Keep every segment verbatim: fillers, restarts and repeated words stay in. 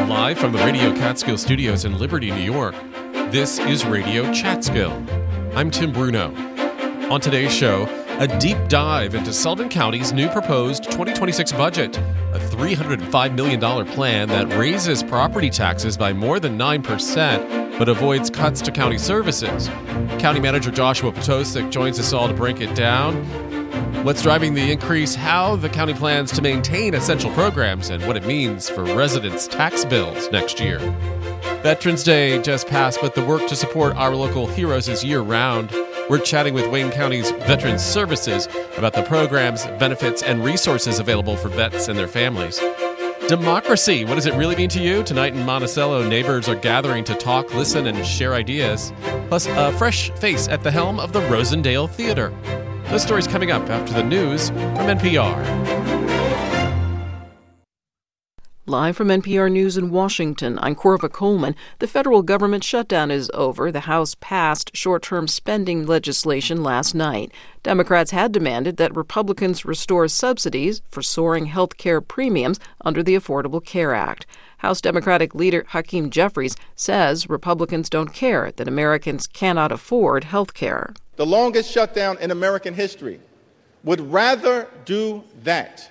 Live from the Radio Catskill Studios in Liberty, New York, this is Radio Catskill. I'm Tim Bruno. On today's show, a deep dive into Sullivan County's new proposed twenty twenty-six budget, a three hundred five million dollars plan that raises property taxes by more than nine percent, but avoids cuts to county services. County Manager Joshua Potosik joins us all to break it down. What's driving the increase, how the county plans to maintain essential programs, and what it means for residents' tax bills next year. Veterans Day just passed, but the work to support our local heroes is year-round. We're chatting with Wayne County's Veterans Services about the programs, benefits, and resources available for vets and their families. Democracy, what does it really mean to you? Tonight in Monticello, neighbors are gathering to talk, listen, and share ideas. Plus, a fresh face at the helm of the Rosendale Theater. Those stories coming up after the news from N P R. Live from N P R News in Washington, I'm Corva Coleman. The federal government shutdown is over. The House passed short-term spending legislation last night. Democrats had demanded that Republicans restore subsidies for soaring health care premiums under the Affordable Care Act. House Democratic leader Hakeem Jeffries says Republicans don't care that Americans cannot afford health care. The longest shutdown in American history would rather do that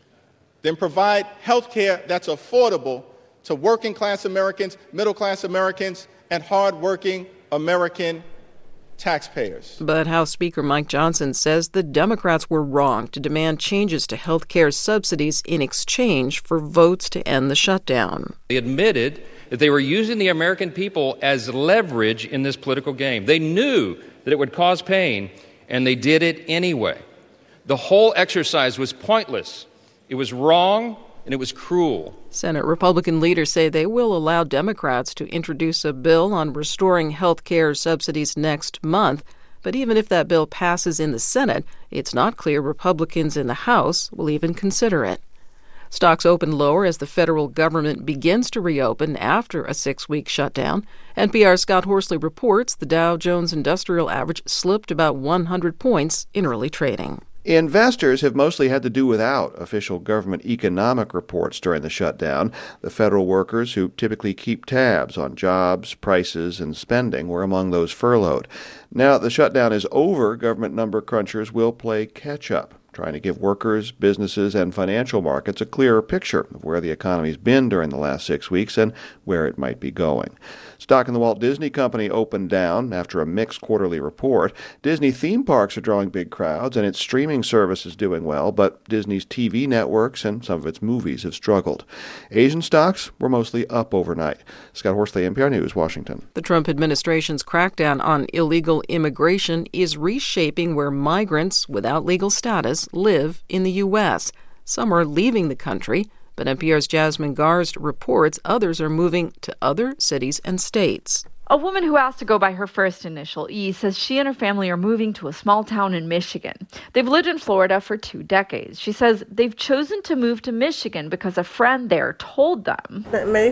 than provide health care that's affordable to working-class Americans, middle-class Americans, and hard-working American taxpayers. But House Speaker Mike Johnson says the Democrats were wrong to demand changes to health care subsidies in exchange for votes to end the shutdown. They admitted that they were using the American people as leverage in this political game. They knew that it would cause pain, and they did it anyway. The whole exercise was pointless. It was wrong, and it was cruel. Senate Republican leaders say they will allow Democrats to introduce a bill on restoring health care subsidies next month. But even if that bill passes in the Senate, it's not clear Republicans in the House will even consider it. Stocks opened lower as the federal government begins to reopen after a six-week shutdown. N P R's Scott Horsley reports the Dow Jones Industrial Average slipped about one hundred points in early trading. Investors have mostly had to do without official government economic reports during the shutdown. The federal workers who typically keep tabs on jobs, prices, and spending were among those furloughed. Now that the shutdown is over, government number crunchers will play catch-up, trying to give workers, businesses, and financial markets a clearer picture of where the economy's been during the last six weeks and where it might be going. Stock in the Walt Disney Company opened down after a mixed quarterly report. Disney theme parks are drawing big crowds, and its streaming service is doing well, but Disney's T V networks and some of its movies have struggled. Asian stocks were mostly up overnight. Scott Horsley, N P R News, Washington. The Trump administration's crackdown on illegal immigration is reshaping where migrants without legal status live in the U S. Some are leaving the country, but N P R's Jasmine Garst reports others are moving to other cities and states. A woman who asked to go by her first initial, E, says she and her family are moving to a small town in Michigan. They've lived in Florida for two decades. She says they've chosen to move to Michigan because a friend there told them.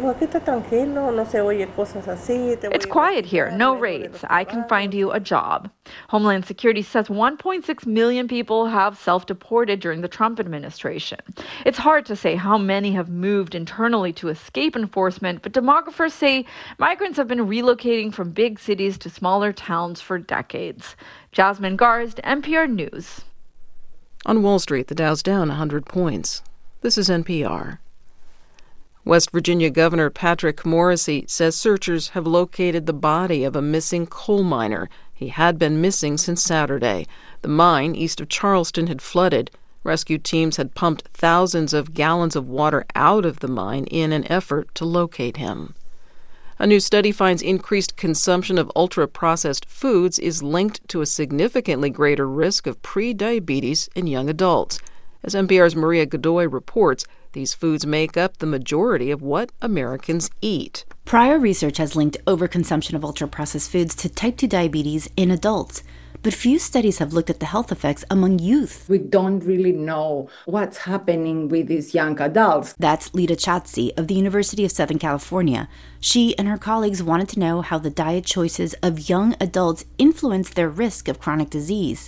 It's quiet here, no raids. I can find you a job. Homeland Security says one point six million people have self-deported during the Trump administration. It's hard to say how many have moved internally to escape enforcement, but demographers say migrants have been relocated from big cities to smaller towns for decades. Jasmine Garst, N P R News. On Wall Street, the Dow's down one hundred points. This is N P R. West Virginia Governor Patrick Morrisey says searchers have located the body of a missing coal miner. He had been missing since Saturday. The mine east of Charleston had flooded. Rescue teams had pumped thousands of gallons of water out of the mine in an effort to locate him. A new study finds increased consumption of ultra-processed foods is linked to a significantly greater risk of pre-diabetes in young adults. As N P R's Maria Godoy reports, these foods make up the majority of what Americans eat. Prior research has linked overconsumption of ultra-processed foods to type two diabetes in adults. But few studies have looked at the health effects among youth. We don't really know what's happening with these young adults. That's Lita Chatsi of the University of Southern California. She and her colleagues wanted to know how the diet choices of young adults influence their risk of chronic disease.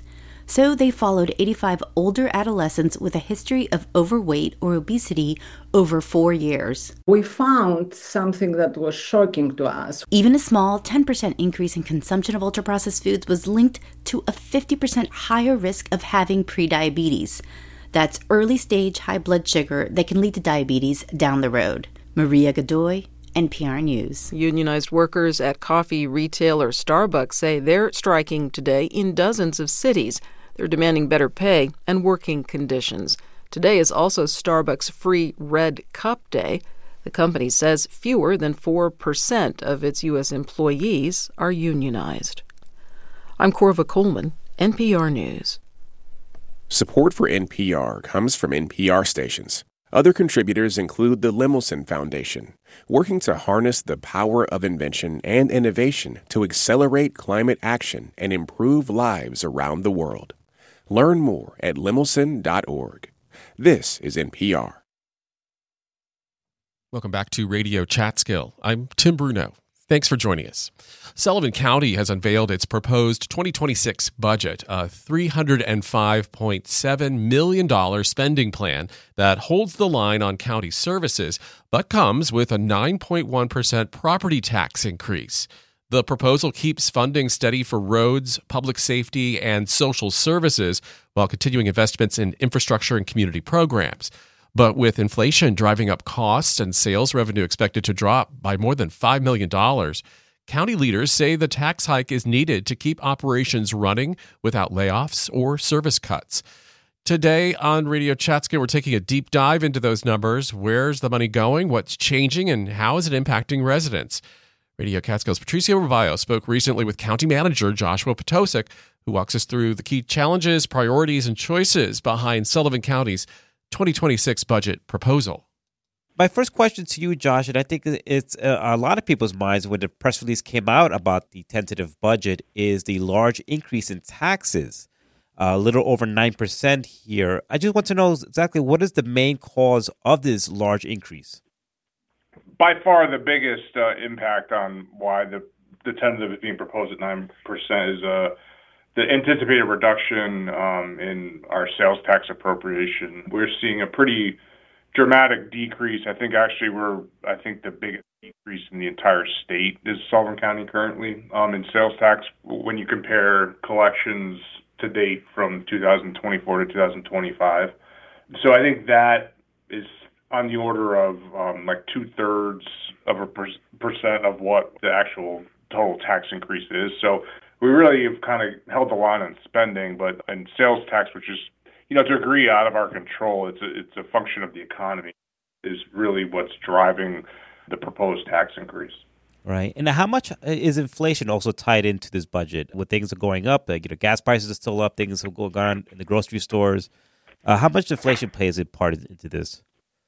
So they followed eighty-five older adolescents with a history of overweight or obesity over four years. We found something that was shocking to us. Even a small ten percent increase in consumption of ultra-processed foods was linked to a fifty percent higher risk of having prediabetes. That's early-stage high blood sugar that can lead to diabetes down the road. Maria Godoy, N P R News. Unionized workers at coffee retailer Starbucks say they're striking today in dozens of cities. They're demanding better pay and working conditions. Today is also Starbucks Free Red Cup Day. The company says fewer than four percent of its U S employees are unionized. I'm Corva Coleman, N P R News. Support for N P R comes from N P R stations. Other contributors include the Lemelson Foundation, working to harness the power of invention and innovation to accelerate climate action and improve lives around the world. Learn more at lemelson dot org. This is N P R. Welcome back to Radio Chatskill. I'm Tim Bruno. Thanks for joining us. Sullivan County has unveiled its proposed twenty twenty-six budget, a three hundred five point seven million dollars spending plan that holds the line on county services, but comes with a nine point one percent property tax increase. The proposal keeps funding steady for roads, public safety, and social services, while continuing investments in infrastructure and community programs. But with inflation driving up costs and sales revenue expected to drop by more than five million dollars, county leaders say the tax hike is needed to keep operations running without layoffs or service cuts. Today on Radio Chatskill, we're taking a deep dive into those numbers. Where's the money going? What's changing? And how is it impacting residents? Radio Catskill's Patricio Rovallo spoke recently with County Manager Joshua Potosek, who walks us through the key challenges, priorities, and choices behind Sullivan County's twenty twenty-six budget proposal. My first question to you, Josh, and I think it's uh, a lot of people's minds when the press release came out about the tentative budget, is the large increase in taxes, a little over nine percent here. I just want to know exactly what is the main cause of this large increase? By far the biggest uh, impact on why the, the tentative is being proposed at nine percent is uh, the anticipated reduction um, in our sales tax appropriation. We're seeing a pretty dramatic decrease. I think actually we're, I think the biggest decrease in the entire state is Sullivan County currently um, in sales tax when you compare collections to date from two thousand twenty-four to two thousand twenty-five. So I think that is on the order of um, like two-thirds of a per- percent of what the actual total tax increase is. So we really have kind of held the line on spending, but in sales tax, which is, you know, to a degree out of our control, it's a, it's a function of the economy, is really what's driving the proposed tax increase. Right. And how much is inflation also tied into this budget? When things are going up, like, you know, gas prices are still up, things are going on in the grocery stores. Uh, how much inflation plays a part into this?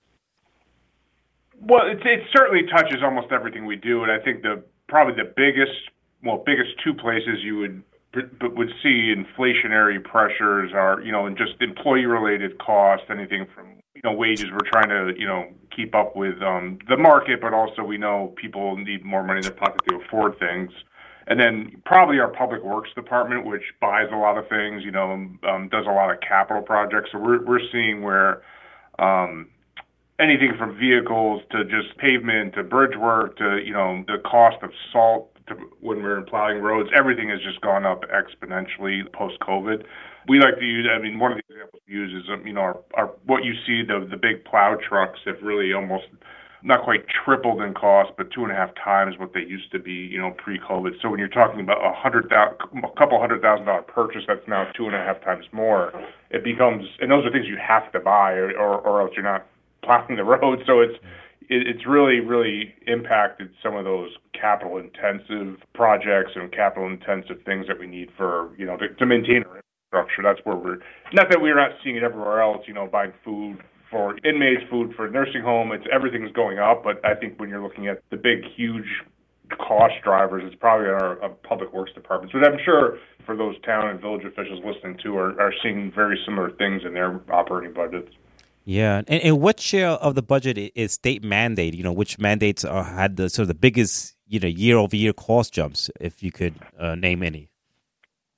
Well, it, it certainly touches almost everything we do, and I think the probably the biggest, well, biggest two places you would would see inflationary pressures are, you know, in just employee-related costs, anything from, you know, wages. We're trying to, you know, keep up with um, the market, but also we know people need more money in their pocket to afford things. And then probably our public works department, which buys a lot of things, you know, um, does a lot of capital projects. So we're we're seeing where um, anything from vehicles to just pavement to bridge work to, you know, the cost of salt to when we're plowing roads, everything has just gone up exponentially post-COVID. We like to use, I mean, one of the examples we use is, um, you know, our, our what you see, the the big plow trucks have really almost not quite tripled in cost, but two and a half times what they used to be, you know, pre-COVID. So when you're talking about a hundred thousand, a couple hundred thousand dollar purchase, that's now two and a half times more. It becomes, and those are things you have to buy, or, or, or else you're not plowing the road. So it's it, it's really, really impacted some of those capital-intensive projects and capital-intensive things that we need for, you know, to, to maintain our infrastructure. That's where we're, not that we're not seeing it everywhere else, you know, buying food for inmates, food for nursing home. It's everything's going up, but I think when you're looking at the big, huge cost drivers, it's probably our, our public works departments. But I'm sure for those town and village officials listening to are, are seeing very similar things in their operating budgets. Yeah, and, and what share of the budget is state mandated? You know, which mandates are, had the sort of the biggest, you know, year over year cost jumps, if you could uh, name any?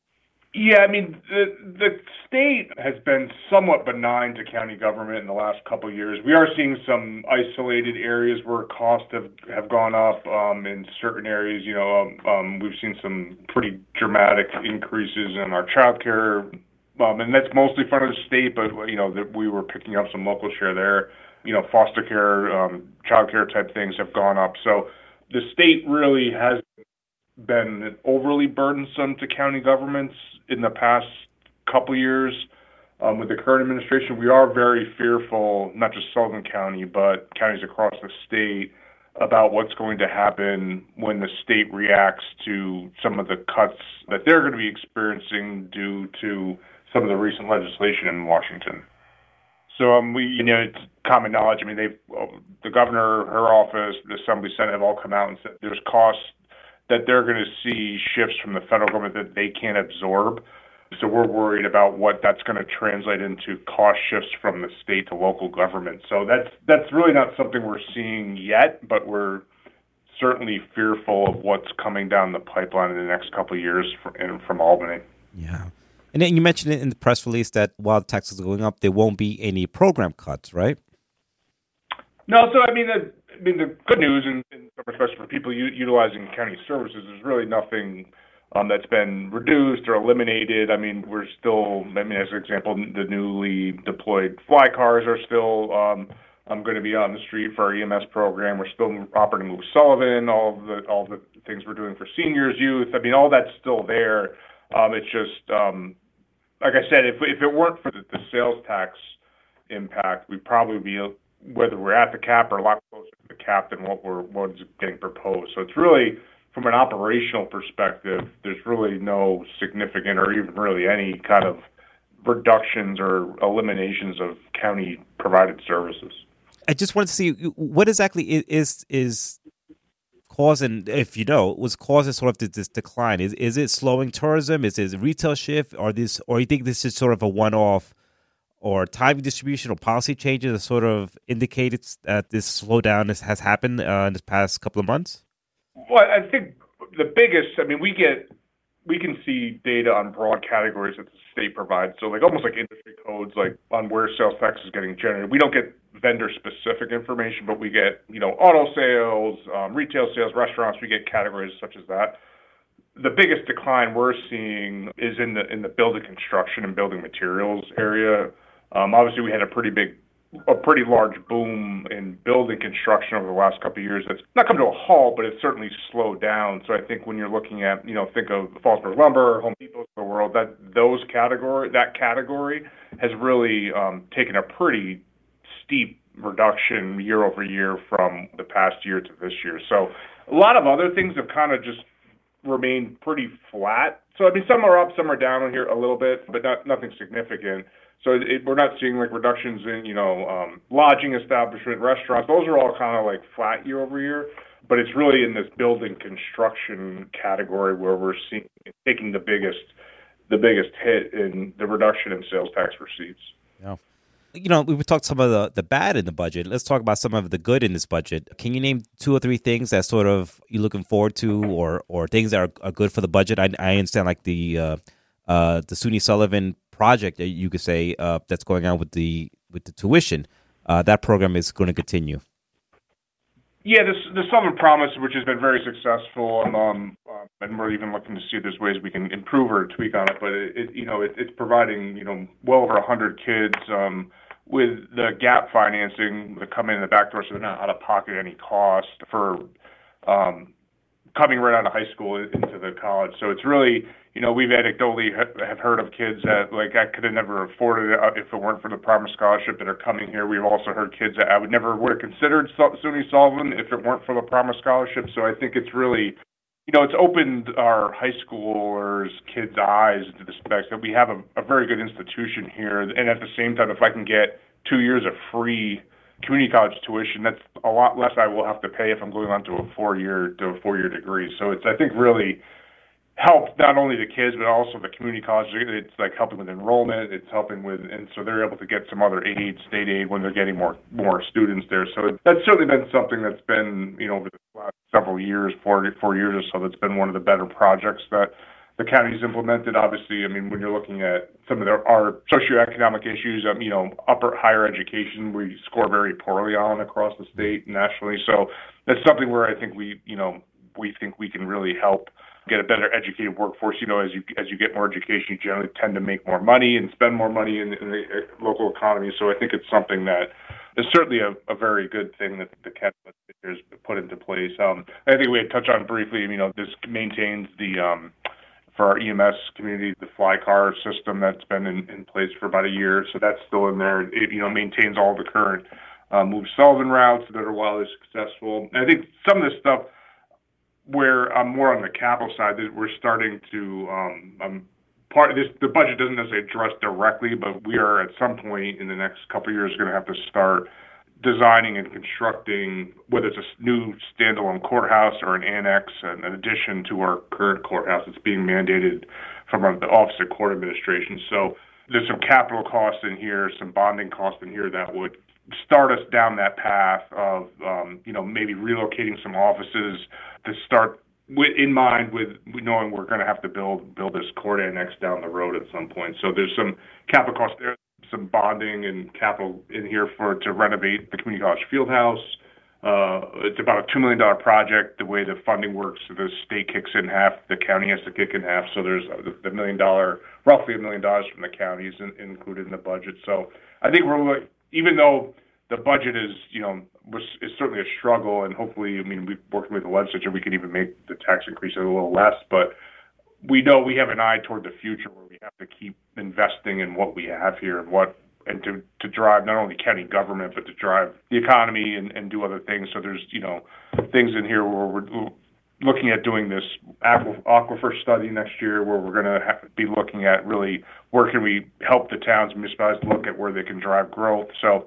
Yeah, I mean, the the state has been somewhat benign to county government in the last couple of years. We are seeing some isolated areas where costs have, have gone up. Um, in certain areas, you know, um, um, we've seen some pretty dramatic increases in our childcare, um, and that's mostly from the state. But you know, that we were picking up some local share there. You know, foster care, um, childcare type things have gone up. So the state really has been overly burdensome to county governments in the past couple years. Um, with the current administration, we are very fearful, not just Sullivan County, but counties across the state, about what's going to happen when the state reacts to some of the cuts that they're going to be experiencing due to some of the recent legislation in Washington. So um, we, you know, it's common knowledge. I mean, they've, the governor, her office, the Assembly, Senate have all come out and said there's costs that they're going to see shifts from the federal government that they can't absorb. So we're worried about what that's going to translate into cost shifts from the state to local government. So that's that's really not something we're seeing yet, but we're certainly fearful of what's coming down the pipeline in the next couple of years from, in, from Albany. Yeah. And then you mentioned it in the press release that while taxes are going up, there won't be any program cuts, right? No, so I mean, the, I mean, the good news, in, in some respects, for people u- utilizing county services, there's really nothing um, that's been reduced or eliminated. I mean, we're still, I mean, as an example, the newly deployed fly cars are still um, um, going to be on the street for our E M S program. We're still operating with Sullivan, all of the all the things we're doing for seniors, youth. I mean, all that's still there. Um, it's just, um, like I said, if if it weren't for the, the sales tax impact, we'd probably be, whether we're at the cap or a lot closer to the cap than what we're what's getting proposed. So it's really, from an operational perspective, there's really no significant or even really any kind of reductions or eliminations of county provided services. I just wanted to see what exactly is is causing, if you know, was causing sort of this decline. Is is it slowing tourism? Is it a retail shift, or this, or you think this is sort of a one-off, or timing distribution or policy changes that sort of indicated that this slowdown has, has happened uh, in the past couple of months? Well, I think the biggest, I mean, we get, we can see data on broad categories that the state provides. So like almost like industry codes, like on where sales tax is getting generated. We don't get vendor specific information, but we get, you know, auto sales, um, retail sales, restaurants, we get categories such as that. The biggest decline we're seeing is in the, in the building construction and building materials area. Um, obviously we had a pretty big, a pretty large boom in building construction over the last couple of years. That's not come to a halt, but it's certainly slowed down. So I think when you're looking at, you know, think of Fallsburg Lumber, Home Depot of the world, that those category, that category has really um, taken a pretty steep reduction year over year from the past year to this year. So a lot of other things have kind of just remained pretty flat. So I mean, some are up, some are down here a little bit, but not nothing significant. So it, we're not seeing like reductions in, you know, um, lodging establishment, restaurants. Those are all kind of like flat year over year. But it's really in this building construction category where we're seeing taking the biggest, the biggest hit in the reduction in sales tax receipts. Yeah. You know, we talked some of the, the bad in the budget. Let's talk about some of the good in this budget. Can you name two or three things that sort of you're looking forward to, or or things that are, are good for the budget? I, I understand like the uh, uh, the SUNY Sullivan project, you could say, uh, that's going on with the with the tuition. Uh, that program is going to continue. Yeah, this, the Sullivan Promise, which has been very successful, and, um, uh, and we're even looking to see if there's ways we can improve or tweak on it. But it, it you know, it, it's providing, you know, well over a hundred kids um, with the gap financing that come in the back door, so they're not out of pocket any cost for um, coming right out of high school into the college. So it's really, you know, we've anecdotally have heard of kids that, like, I could have never afforded it if it weren't for the Promise Scholarship that are coming here. We've also heard kids that I would never would have considered SUNY Sullivan if it weren't for the Promise Scholarship. So I think it's really, you know, it's opened our high schoolers, kids' eyes to the fact that we have a, a very good institution here. And at the same time, if I can get two years of free community college tuition, that's a lot less I will have to pay if I'm going on to a four-year to a four-year degree. So it's, I think, really helped not only the kids, but also the community college. It's like helping with enrollment. It's helping with, and so they're able to get some other aid, state aid, when they're getting more more students there. So that's certainly been something that's been, you know, over the last several years, four four years or so, that's been one of the better projects that the county's implemented. Obviously, I mean, when you're looking at some of their, our socioeconomic issues, um, you know, upper higher education, we score very poorly on across the state nationally. So that's something where I think we, you know, we think we can really help get a better educated workforce. You know, as you as you get more education, you generally tend to make more money and spend more money in, in the local economy. So I think it's something that is certainly a, a very good thing that the county has put into place. Um, I think we had touched on briefly. You know, this maintains the um, for our E M S community, the fly car system that's been in, in place for about a year. So that's still in there. It, you know, maintains all the current uh, Move Sullivan routes that are wildly successful. And I think some of this stuff, where I'm more on the capital side, that we're starting to um, um, part of this. The budget doesn't necessarily address directly, but we are at some point in the next couple of years going to have to start designing and constructing, whether it's a new standalone courthouse or an annex, an addition to our current courthouse that's being mandated from our, the Office of Court Administration. So there's some capital costs in here, some bonding costs in here that would start us down that path of, um, you know, maybe relocating some offices to start with, in mind with knowing we're going to have to build build this court annex down the road at some point. So there's some capital costs there, some bonding and capital in here for to renovate the community college field house. Uh, it's about a two million dollars project. The way the funding works, the state kicks in half, the county has to kick in half. So there's the million dollar, roughly a million dollars from the counties in, included in the budget. So I think we're like, even though the budget is, you know, was, is certainly a struggle, and hopefully, I mean, we've worked with the legislature, we can even make the tax increase a little less, but we know we have an eye toward the future where we have to keep investing in what we have here and what, and to, to drive not only county government, but to drive the economy and, and do other things. So there's, you know, things in here where we're looking at doing this aquifer study next year, where we're going to be looking at really where can we help the towns and municipalities look at where they can drive growth. So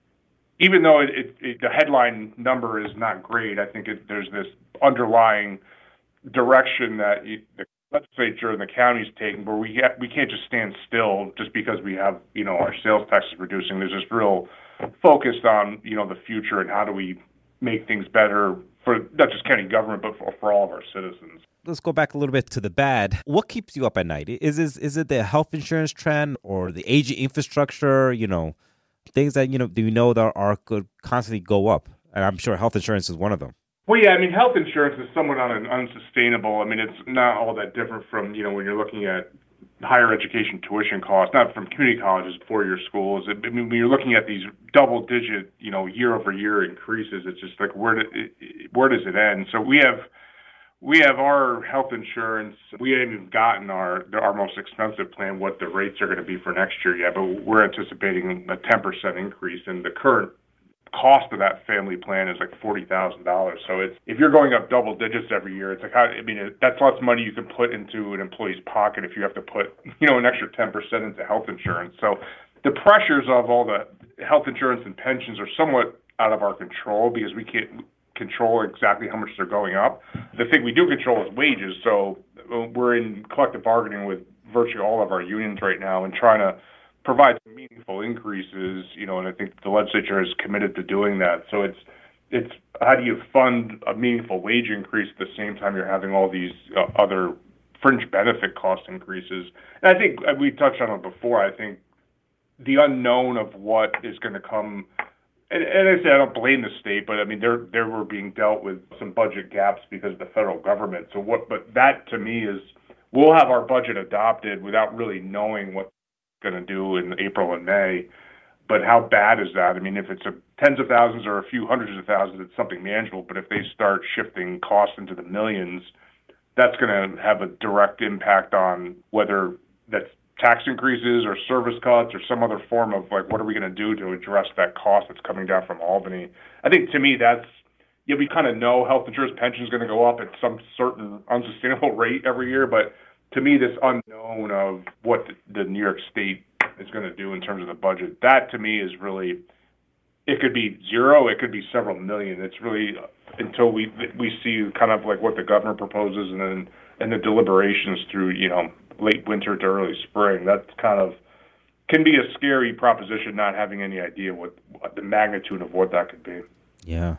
even though it, it, it, the headline number is not great, I think it, there's this underlying direction that you, the legislature and the county's taking, where we ha- we can't just stand still just because we have, you know, our sales tax is reducing. There's this real focus on, you know, the future and how do we make things better for not just county government, but for, for all of our citizens. Let's go back a little bit to the bad. What keeps you up at night? Is is, is it the health insurance trend or the aging infrastructure, you know, things that, you know, do you know that are could constantly go up? And I'm sure health insurance is one of them. Well, yeah, I mean, health insurance is somewhat un- unsustainable. I mean, it's not all that different from, you know, when you're looking at higher education tuition costs, not from community colleges, four-year schools. I mean, when you're looking at these double-digit, you know, year-over-year increases, it's just like, where, do, where does it end? So we have we have our health insurance. We haven't even gotten our our most expensive plan, what the rates are going to be for next year yet, but we're anticipating a ten percent increase, and the current cost of that family plan is like forty thousand dollars. So it's, if you're going up double digits every year, it's like, how, I mean, it, that's less money you can put into an employee's pocket if you have to put, you know, an extra ten percent into health insurance. So the pressures of all the health insurance and pensions are somewhat out of our control because we can't control exactly how much they're going up. The thing we do control is wages. So we're in collective bargaining with virtually all of our unions right now and trying to provide some meaningful increases, you know, and I think the legislature is committed to doing that. So it's it's how do you fund a meaningful wage increase at the same time you're having all these uh, other fringe benefit cost increases? And I think we touched on it before. I think the unknown of what is going to come, and, and I say I don't blame the state, but I mean they're they were being dealt with some budget gaps because of the federal government. So what? But that to me is we'll have our budget adopted without really knowing what going to do in April and May, but how bad is that? I mean, if it's a tens of thousands or a few hundreds of thousands, it's something manageable. But if they start shifting costs into the millions, that's going to have a direct impact on whether that's tax increases or service cuts or some other form of like, what are we going to do to address that cost that's coming down from Albany? I think to me that's, yeah, we kind of know health insurance pension is going to go up at some certain unsustainable rate every year, but to me, this unknown of what the New York State is going to do in terms of the budget, that to me is really, it could be zero, it could be several million. It's really until we we see kind of like what the governor proposes and then and the deliberations through, you know, late winter to early spring. That's kind of can be a scary proposition, not having any idea what, what the magnitude of what that could be. Yeah.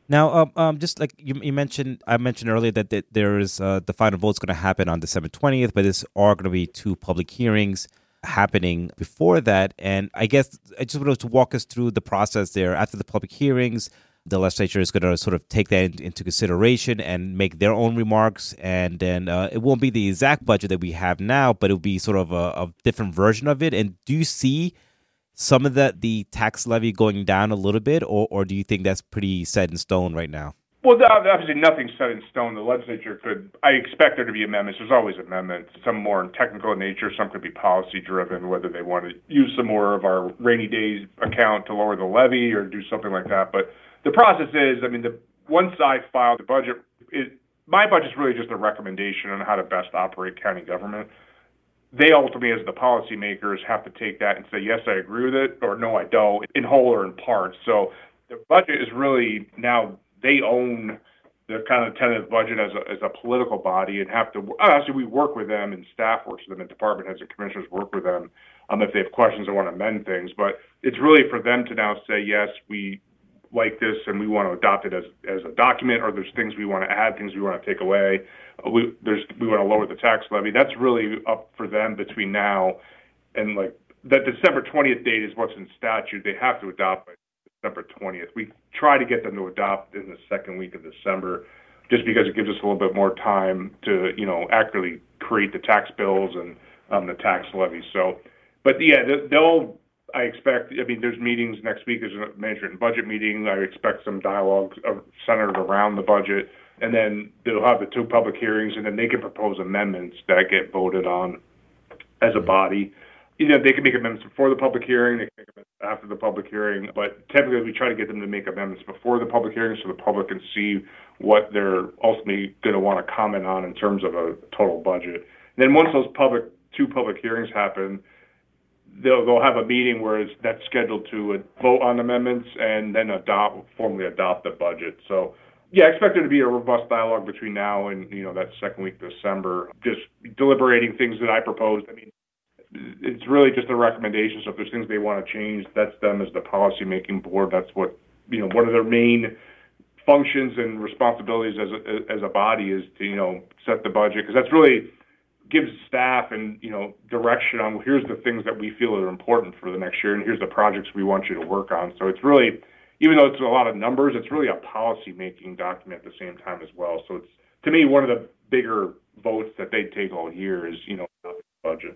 Now, um, um, just like you, you mentioned, I mentioned earlier that th- there is uh, the final vote's going to happen on December twentieth, but there's are going to be two public hearings happening before that. And I guess I just wanted to walk us through the process there. After the public hearings, the legislature is going to sort of take that in, into consideration and make their own remarks. And then uh, it won't be the exact budget that we have now, but it'll be sort of a, a different version of it. And do you see some of the, the tax levy going down a little bit, or, or do you think that's pretty set in stone right now? Well, obviously nothing's set in stone. The legislature could, I expect there to be amendments. There's always amendments, some more technical in nature, some could be policy driven, whether they want to use some more of our rainy days account to lower the levy or do something like that. But the process is, I mean, the once I file the budget, it, my budget's really just a recommendation on how to best operate county government. They ultimately, as the policymakers, have to take that and say, yes, I agree with it, or no, I don't, in whole or in part. So the budget is really now, they own the kind of tentative budget as a, as a political body and have to, actually we work with them and staff works with them and department heads and commissioners work with them um, if they have questions or want to amend things. But it's really for them to now say, yes, we like this and we want to adopt it as, as a document, or there's things we want to add, things we want to take away. We there's we want to lower the tax levy. That's really up for them between now and like that December twentieth date is what's in statute. They have to adopt by December twentieth. We try to get them to adopt in the second week of December, just because it gives us a little bit more time to, you know, accurately create the tax bills and um, the tax levy. So, but yeah, they'll, I expect, I mean, there's meetings next week. There's a management and budget meeting. I expect some dialogue centered around the budget. And then they'll have the two public hearings, and then they can propose amendments that get voted on as a body. You know, they can make amendments before the public hearing, they can make amendments after the public hearing, but typically we try to get them to make amendments before the public hearing so the public can see what they're ultimately going to want to comment on in terms of a total budget. And then once those public two public hearings happen, they'll they'll have a meeting where it's, that's scheduled to vote on amendments and then adopt formally adopt the budget. So yeah, I expect there to be a robust dialogue between now and, you know, that second week of December, just deliberating things that I proposed. I mean, it's really just a recommendation. So if there's things they want to change, that's them as the policymaking board. That's what, you know, one of their main functions and responsibilities as a, as a body is to, you know, set the budget, because that's really gives staff and, you know, direction on, well, here's the things that we feel are important for the next year, and here's the projects we want you to work on. So it's really, even though it's a lot of numbers, it's really a policy-making document at the same time as well. So it's, to me, one of the bigger votes that they take all year is, you know, the budget.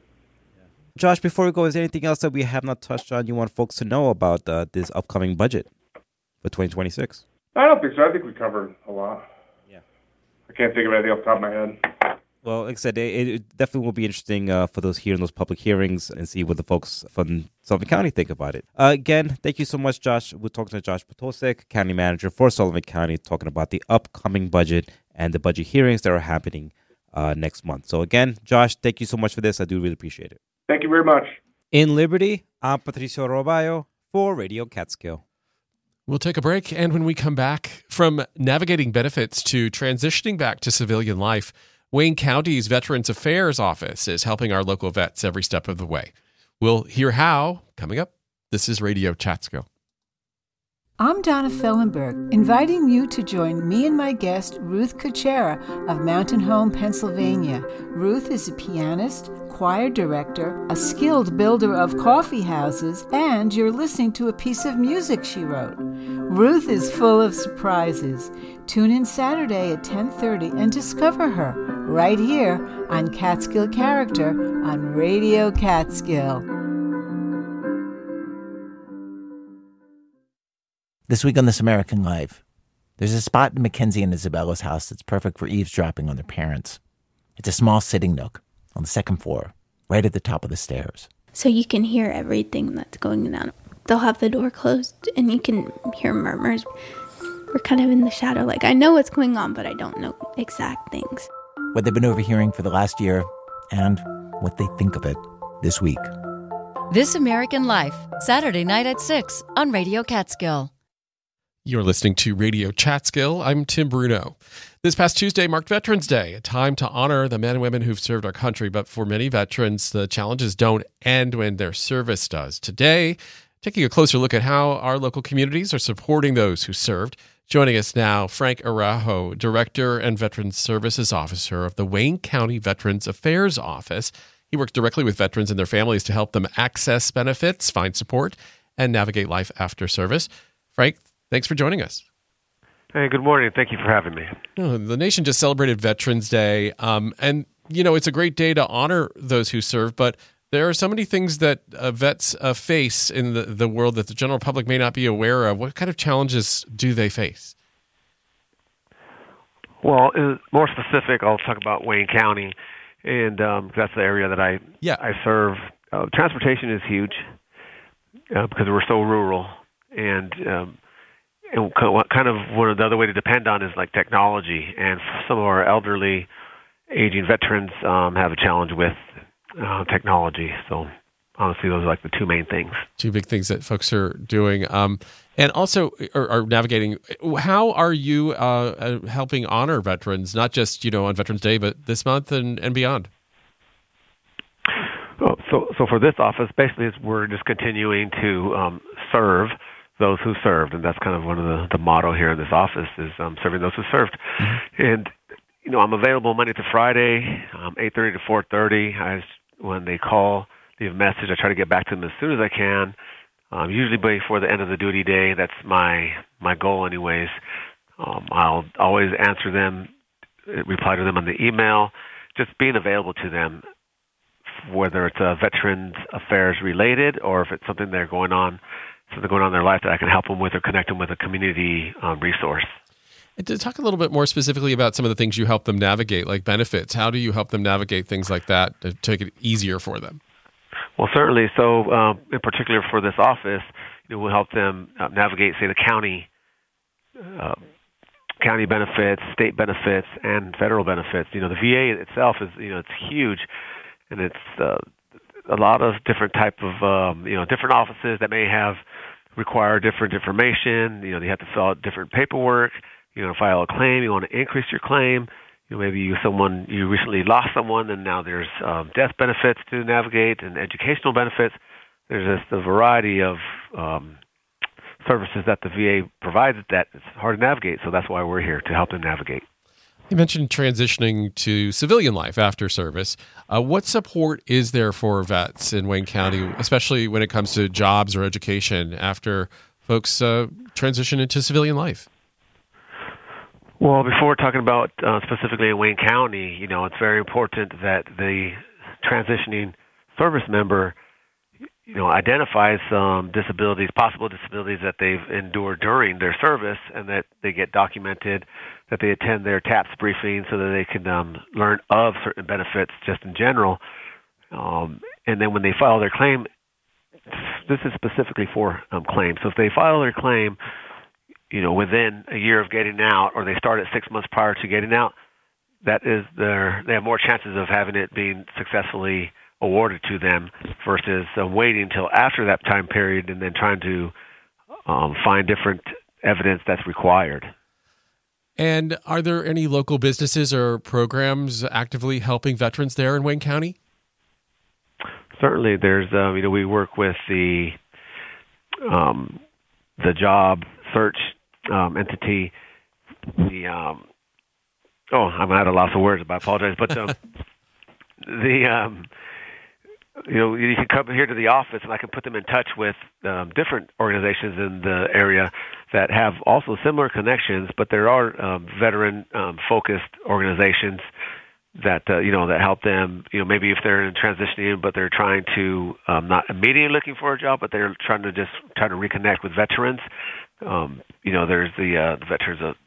Josh, before we go, is there anything else that we have not touched on you want folks to know about uh, this upcoming budget for twenty twenty-six? I don't think so. I think we covered a lot. Yeah. I can't think of anything off the top of my head. Well, like I said, it, it definitely will be interesting uh, for those hearing those public hearings and see what the folks from Sullivan County think about it. Uh, again, thank you so much, Josh. We're talking to Josh Potosek, County Manager for Sullivan County, talking about the upcoming budget and the budget hearings that are happening uh, next month. So again, Josh, thank you so much for this. I do really appreciate it. Thank you very much. In Liberty, I'm Patricio Robayo for Radio Catskill. We'll take a break, and when we come back, from navigating benefits to transitioning back to civilian life, Wayne County's Veterans Affairs Office is helping our local vets every step of the way. We'll hear how coming up. This is Radio Catskill. I'm Donna Fellenberg, inviting you to join me and my guest, Ruth Kuchera of Mountain Home, Pennsylvania. Ruth is a pianist, choir director, a skilled builder of coffee houses, and you're listening to a piece of music she wrote. Ruth is full of surprises. Tune in Saturday at ten thirty and discover her right here on Catskill Character on Radio Catskill. This week on This American Life, there's a spot in Mackenzie and Isabella's house that's perfect for eavesdropping on their parents. It's a small sitting nook on the second floor, right at the top of the stairs. So you can hear everything that's going on. They'll have the door closed and you can hear murmurs. We're kind of in the shadow, like I know what's going on, but I don't know exact things. What they've been overhearing for the last year and what they think of it this week. This American Life, Saturday night at six on Radio Catskill. You're listening to Radio Catskill. I'm Tim Bruno. This past Tuesday marked Veterans Day, a time to honor the men and women who've served our country. But for many veterans, the challenges don't end when their service does. Today, taking a closer look at how our local communities are supporting those who served, Joining us now, Frank Araujo, Director and Veterans Services Officer of the Wayne County Veterans Affairs Office. He works directly with veterans and their families to help them access benefits, find support, and navigate life after service. Frank, thanks for joining us. Hey, good morning. Thank you for having me. Oh, the nation just celebrated Veterans Day, um, and, you know, it's a great day to honor those who serve, but there are so many things that uh, vets uh, face in the, the world that the general public may not be aware of. What kind of challenges do they face? Well, uh, more specific, I'll talk about Wayne County, and um, that's the area that I yeah. I serve. Uh, transportation is huge uh, because we're so rural, and um, and kind of one of the other way to depend on is like technology, and some of our elderly, aging veterans um, have a challenge with Uh, technology. So honestly, those are like the two main things. Two big things that folks are doing. Um, and also are, are navigating. How are you uh, helping honor veterans, not just, you know, on Veterans Day, but this month and, and beyond? Oh, so so for this office, basically it's, we're just continuing to um, serve those who served. And that's kind of one of the, the motto here in this office is um, serving those who served. Mm-hmm. And, you know, I'm available Monday to Friday, um, eight thirty to four thirty. I When they call, leave a message, I try to get back to them as soon as I can, um, usually before the end of the duty day. That's my my goal anyways. Um, I'll always answer them, reply to them on the email, just being available to them, whether it's a Veterans Affairs related or if it's something they're going on, something going on in their life that I can help them with or connect them with a community um, resource. And to talk a little bit more specifically about some of the things you help them navigate, like benefits, how do you help them navigate things like that to make it easier for them? Well, certainly. So, um, in particular for this office, you know, we'll help them uh, navigate, say, the county, uh, county benefits, state benefits, and federal benefits. You know, the V A itself is, you know, it's huge, and it's uh, a lot of different type of, um, you know, different offices that may have require different information. You know, they have to fill out different paperwork. You want to file a claim, you want to increase your claim, you know, maybe you someone you recently lost someone and now there's um, death benefits to navigate and educational benefits. There's just a variety of um, services that the V A provides that it's hard to navigate, so that's why we're here, to help them navigate. You mentioned transitioning to civilian life after service. Uh, what support is there for vets in Wayne County, especially when it comes to jobs or education after folks uh, transition into civilian life? Well, before talking about uh, specifically in Wayne County, you know, it's very important that the transitioning service member, you know, identifies some disabilities, possible disabilities that they've endured during their service, and that they get documented, that they attend their TAPS briefing so that they can um, learn of certain benefits just in general. Um, and then when they file their claim, this is specifically for um, claims. So if they file their claim, you know, within a year of getting out, or they start at six months prior to getting out, that is their, they have more chances of having it being successfully awarded to them versus uh, waiting until after that time period and then trying to um, find different evidence that's required. And are there any local businesses or programs actively helping veterans there in Wayne County? Certainly, there's, uh, you know, we work with the um, the job search um, entity. The um, oh, I'm at a loss of words. I apologize, but um, the um, you know, you can come here to the office, and I can put them in touch with um, different organizations in the area that have also similar connections. But there are um, veteran-focused um, organizations that uh, you know that help them. You know, maybe if they're in transitioning, but they're trying to um, not immediately looking for a job, but they're trying to just try to reconnect with veterans. Um, you know, there's the, uh, the veterans of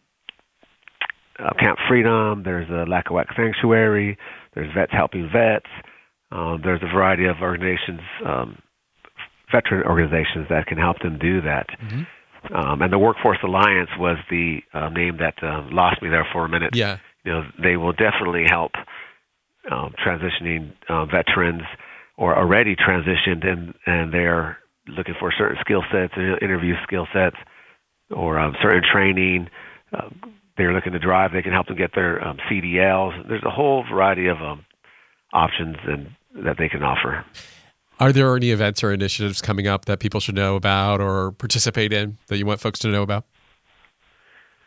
uh, Camp Freedom. There's a Lackawanna Sanctuary. There's Vets Helping Vets. Um, there's a variety of organizations, um, veteran organizations that can help them do that. Mm-hmm. Um, and the Workforce Alliance was the uh, name that uh, lost me there for a minute. Yeah. You know, they will definitely help um, transitioning uh, veterans or already transitioned, and, and they're looking for certain skill sets, interview skill sets, or um, certain training. Uh, they're looking to drive. They can help them get their um, C D Ls. There's a whole variety of um, options and that they can offer. Are there any events or initiatives coming up that people should know about or participate in that you want folks to know about?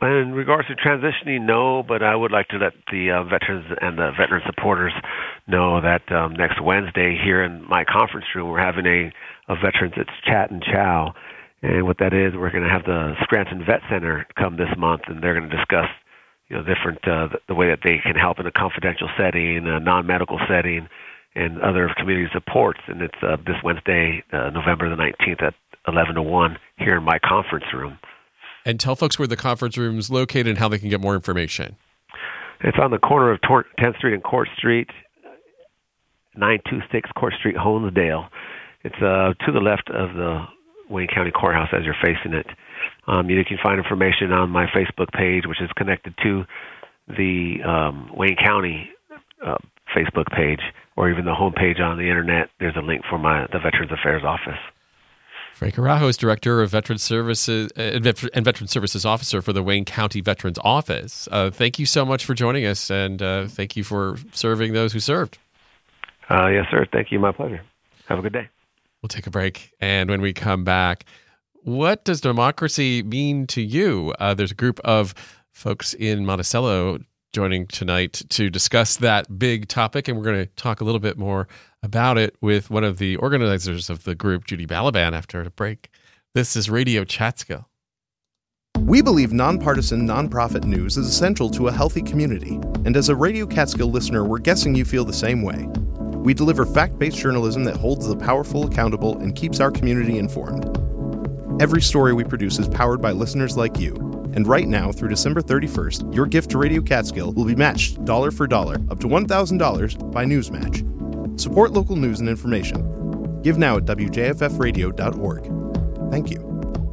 In regards to transitioning, no, but I would like to let the uh, veterans and the veteran supporters know that um, next Wednesday here in my conference room, we're having a, a Veterans It's Chat and Chow. And what that is, we're going to have the Scranton Vet Center come this month, and they're going to discuss, you know, different, uh, the, the way that they can help in a confidential setting, a non-medical setting, and other community supports. And it's uh, this Wednesday, uh, November the nineteenth at eleven to one here in my conference room. And tell folks where the conference room is located and how they can get more information. It's on the corner of tenth Street and Court Street, nine two six Court Street, Honesdale. It's uh, to the left of the Wayne County Courthouse as you're facing it. Um, you can find information on my Facebook page, which is connected to the um, Wayne County uh, Facebook page, or even the homepage on the internet. There's a link for my the Veterans Affairs Office. Frank Araujo is Director of Veteran Services uh, and Veteran Services Officer for the Wayne County Veterans Office. Uh, thank you so much for joining us, and uh, thank you for serving those who served. Uh, yes, sir. Thank you. My pleasure. Have a good day. We'll take a break, and when we come back, what does democracy mean to you? Uh, there's a group of folks in Monticello joining tonight to discuss that big topic, and we're going to talk a little bit more about it with one of the organizers of the group, Judy Balaban, after a break. This is Radio Chatskill. We believe nonpartisan, nonprofit news is essential to a healthy community, and as a Radio Catskill listener, we're guessing you feel the same way. We deliver fact-based journalism that holds the powerful accountable and keeps our community informed. Every story we produce is powered by listeners like you, and right now, through December thirty-first, your gift to Radio Catskill will be matched dollar for dollar, up to one thousand dollars by Newsmatch. Support local news and information. Give now at w j f f radio dot org. Thank you.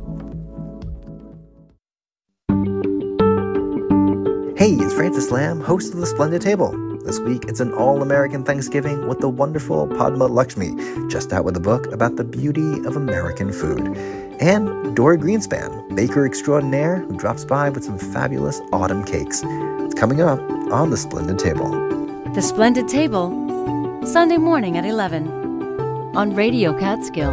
Hey, it's Francis Lamb, host of The Splendid Table. This week, it's an all-American Thanksgiving with the wonderful Padma Lakshmi, just out with a book about the beauty of American food. And Dory Greenspan, baker extraordinaire, who drops by with some fabulous autumn cakes. It's coming up on The Splendid Table. The Splendid Table, Sunday morning at eleven on Radio Catskill.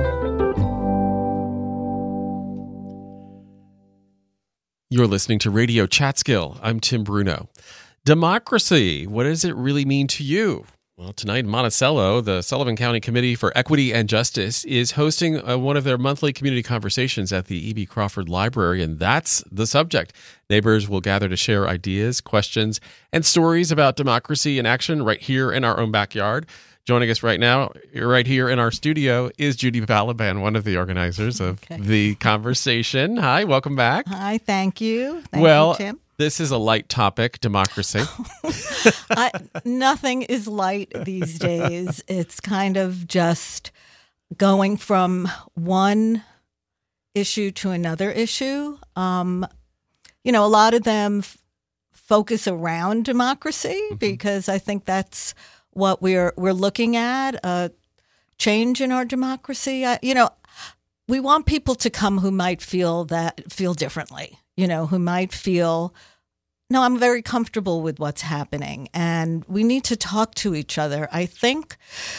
You're listening to Radio Chatskill. I'm Tim Bruno. Democracy, what does it really mean to you? Well, tonight in Monticello, the Sullivan County Committee for Equity and Justice is hosting uh, one of their monthly community conversations at the E B. Crawford Library, and that's the subject. Neighbors will gather to share ideas, questions, and stories about democracy in action right here in our own backyard. Joining us right now, right here in our studio, is Judy Balaban, one of the organizers of okay. the conversation. Hi, welcome back. Hi, thank you. Thank well, you, Tim. This is a light topic, democracy. I, nothing is light these days. It's kind of just going from one issue to another issue. Um, you know, a lot of them f- focus around democracy mm-hmm. because I think that's what we're we're looking at, a change in our democracy. I, you know, we want people to come who might feel that feel differently. You know, who might feel, no, I'm very comfortable with what's happening, and we need to talk to each other. I think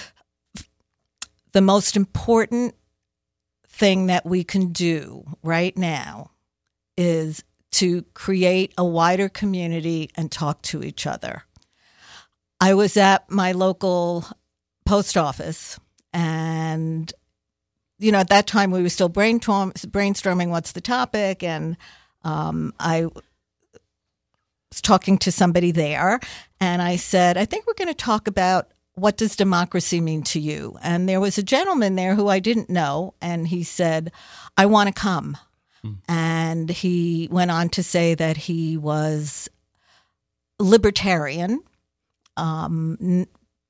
the most important thing that we can do right now is to create a wider community and talk to each other. I was at my local post office, and, you know, at that time we were still brainstorm- brainstorming what's the topic, and um, I was talking to somebody there, and I said, I think we're going to talk about what does democracy mean to you? And there was a gentleman there who I didn't know, and he said, I want to come. Mm. And he went on to say that he was libertarian. Um,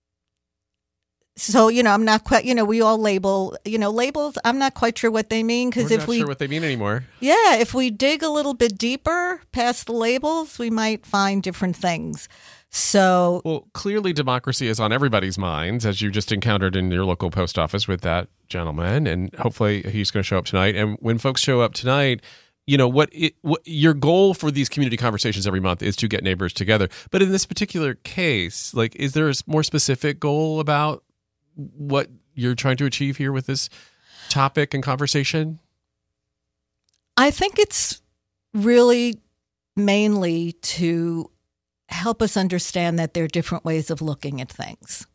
so, you know, I'm not quite, you know, we all label, you know, labels. I'm not quite sure what they mean. Because if not we, sure what they mean anymore. Yeah. If we dig a little bit deeper past the labels, we might find different things. So, well, clearly democracy is on everybody's minds, as you just encountered in your local post office with that gentleman. And hopefully he's going to show up tonight. And when folks show up tonight, you know, what, it, what your goal for these community conversations every month is to get neighbors together. But in this particular case, like, is there a more specific goal about what you're trying to achieve here with this topic and conversation? I think it's really mainly to help us understand that there are different ways of looking at things.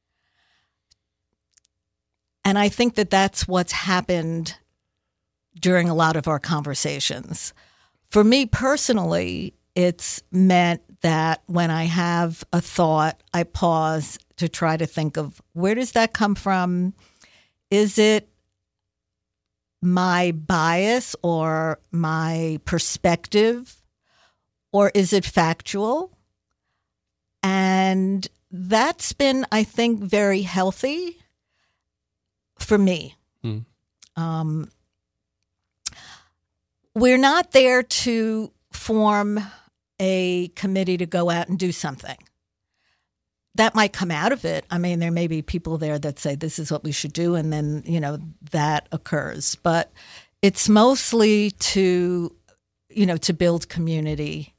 And I think that that's what's happened during a lot of our conversations. For me personally, it's meant that when I have a thought, I pause to try to think of, where does that come from? Is it my bias or my perspective, or is it factual? And that's been, I think, very healthy for me. Mm. Um, we're not there to form a committee to go out and do something. That might come out of it. I mean, there may be people there that say this is what we should do, and then, you know, that occurs. But it's mostly to, you know, to build community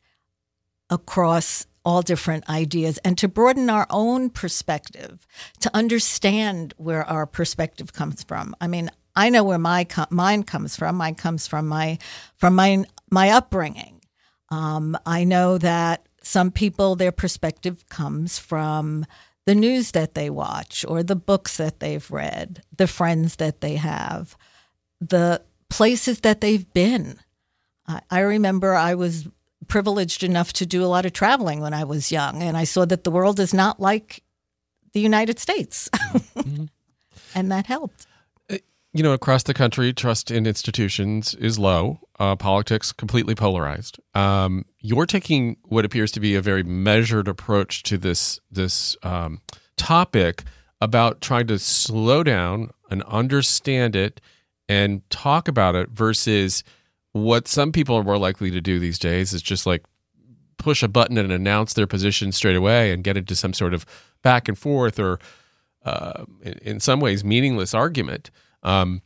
across all different ideas and to broaden our own perspective, to understand where our perspective comes from. I mean, I know where my mine comes from. Mine comes from my from my my upbringing. Um, I know that some people, their perspective comes from the news that they watch or the books that they've read, the friends that they have, the places that they've been. I, I remember I was privileged enough to do a lot of traveling when I was young, and I saw that the world is not like the United States. Mm-hmm. And that helped. You know, across the country, trust in institutions is low. Uh, politics completely polarized. Um, you're taking what appears to be a very measured approach to this this um, topic about trying to slow down and understand it and talk about it versus what some people are more likely to do these days is just like push a button and announce their position straight away and get into some sort of back and forth or, uh, in, in some ways, meaningless argument. Um,